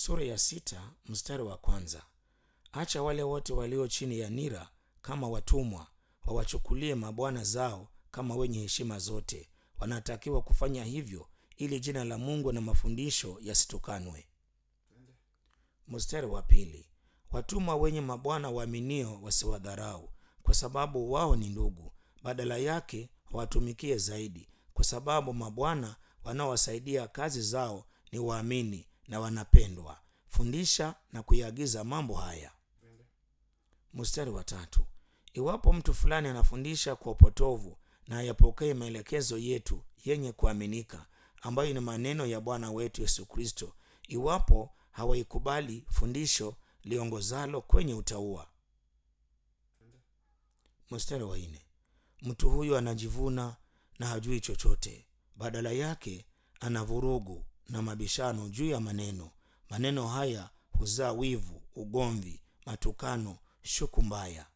Sura ya 6 mstari wa kwanza. Acha wale wote walio chini ya nira kama watumwa, wawachukulie mabwana zao kama wenye heshima zote. Wanatakiwa kufanya hivyo ili jina la Mungu na mafundisho yasitukanwe. Mstari wa pili. Watumwa wenye mabwana waaminio wasiwadharau, kwa sababu wao ni ndugu. Badala yake watumikie zaidi, kwa sababu mabwana wanaowasaidia kazi zao ni waamini na wanapendwa. Fundisha na kuiagiza mambo haya. Mstari wa tatu. Iwapo mtu fulani anafundisha kwa upotovu, na ayapokee maelekezo yetu yenye kuaminika, ambayo ni maneno ya Bwana wetu Yesu Kristo, iwapo hawaikubali fundisho liongozalo kwenye utauwa. Mstari wa nne. Mtu huyu anajivuna na hajui chochote, badala yake ana vurugu na mabishano juu ya maneno. Maneno haya huzaa wivu, ugomvi, matukano, shuku mbaya.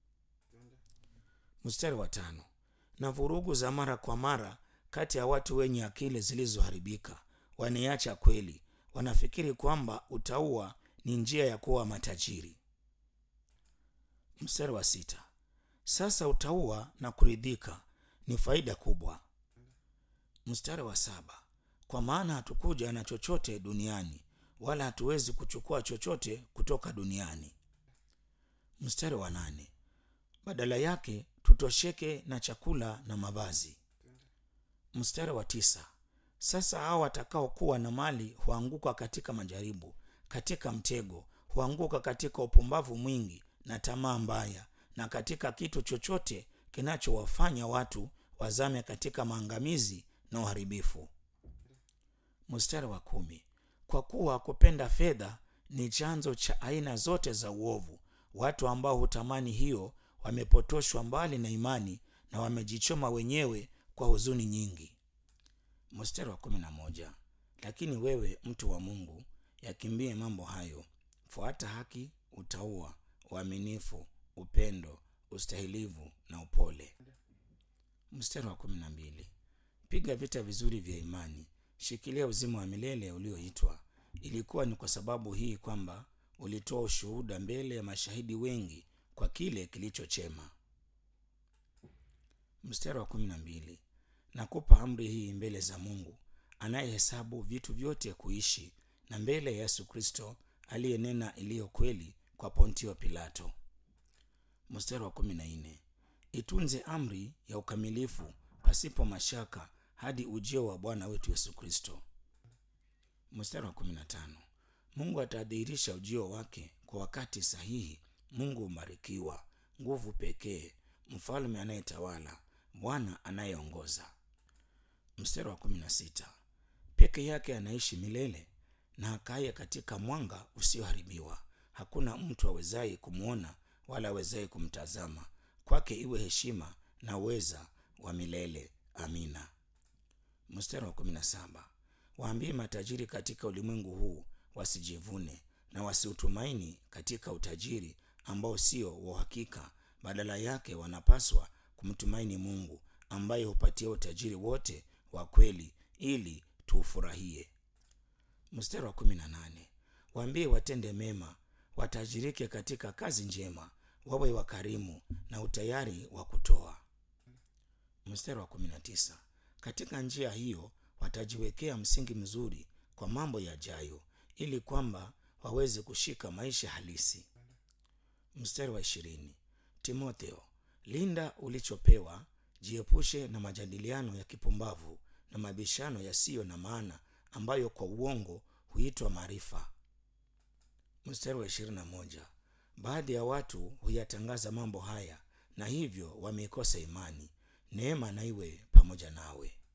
Mstari wa tano. Na vurugu za mara kwa mara kati ya watu wenye akili zilizoharibika. Wanaiacha kweli, wanafikiri kwamba utauwa ni njia ya kuwa matajiri. Mstari wa sita. Sasa utauwa na kuridhika ni faida kubwa. Mstari wa saba. Kwa maana hatukuja na chochote duniani, wala hatuwezi kuchukua chochote kutoka duniani. Mstari wa nane. Badala yake tutosheke na chakula na mavazi. Mstari wa tisa. Sasa hao watakao kuwa na mali huanguka katika majaribu, katika mtego, huanguka katika upumbavu mwingi na tamaa mbaya, na katika kitu chochote kinachowafanya watu wazame katika maangamizi na uharibifu. Mstari wa kumi. Kwa kuwa kupenda fedha ni chanzo cha aina zote za uovu. Watu ambao hutamani hiyo wamepotoshwa mbali na imani, na wamejichoma wenyewe kwa huzuni nyingi. Mstari wa 11. Lakini wewe mtu wa Mungu, yakimbie mambo hayo, fuata haki, utauwa, uaminifu, upendo, ustahilivu na upole. Mstari wa 12. Piga vita vizuri vya imani, shikilia uzima wa milele ulioitwa. Ilikuwa ni kwa sababu hii kwamba ulitoa ushuhuda mbele ya mashahidi wengi kwa kile kilicho chema. Mstari wa 12. Nakupa amri hii mbele za Mungu anayehesabu vitu vyote kuishi, na mbele ya Yesu Kristo aliyenena iliyo kweli kwa Pontio Pilato. Mstari wa 14. Itunze amri ya ukamilifu pasipo mashaka hadi ujio wa Bwana wetu Yesu Kristo. Mstari wa 15. Mungu atadhihirisha ujio wake kwa wakati sahihi. Mungu umarikiwa, nguvu pekee, mfalme anayetawala, Bwana anayeongoza. Mstari wa 16. Peke yake anaishi milele, na akaye katika mwanga usioharibiwa. Hakuna mtu awezaye kumwona wala awezaye kumtazama. Kwake iwe heshima na uweza wa milele. Amina. Mstari wa 17. Waambie matajiri katika ulimwengu huu wasijivune, na wasiutumaini katika utajiri ambao sio wa uhakika. Badala yake wanapaswa kumtumaini Mungu, ambaye hupatia utajiri wote wa kweli, ili tuufurahie. Mstari wa 18. Waambie watende mema, watajirike katika kazi njema, wawe wakarimu na utayari wa kutoa. Mstari wa 19. Katika njia hiyo watajiwekea msingi mzuri kwa mambo yajayo, ili kwamba waweze kushika maisha halisi. Mstari wa 20. Timotheo, linda ulichopewa, jiepushe na majadiliano ya kipumbavu na mabishano yasiyo na maana, ambayo kwa uongo huitwa maarifa. Mstari wa 21. Baadhi ya watu huyatangaza mambo haya, na hivyo wameikosa imani. Neema na iwe pamoja nawe.